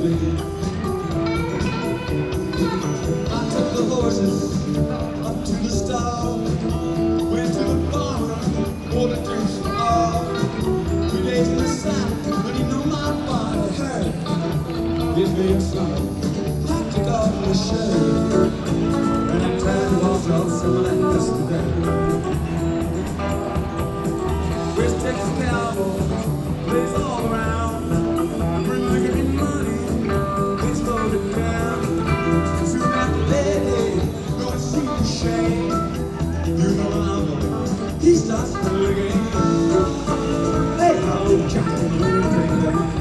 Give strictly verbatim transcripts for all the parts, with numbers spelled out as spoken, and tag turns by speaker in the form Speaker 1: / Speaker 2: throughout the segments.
Speaker 1: shade. I took the horses up to the stall, went to the farm, bought a drink for all. Three days in the saddle, but you know my body hurt. Give me a song, I took off my shirt, and I tried to walk off some of that yesterday. West Texas cowboy plays all around. Bring like any money, they slowed it down. Soon after lady, go and see the shame. You know I'm gonna, he starts to again. Hey, oh, Johnny, you take that.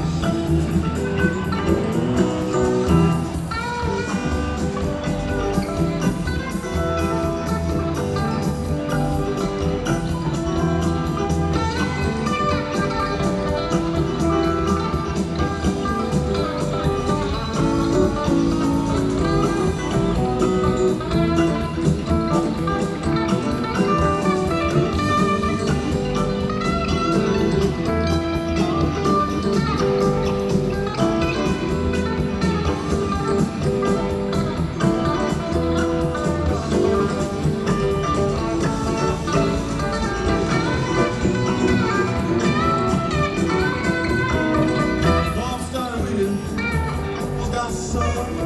Speaker 1: Got some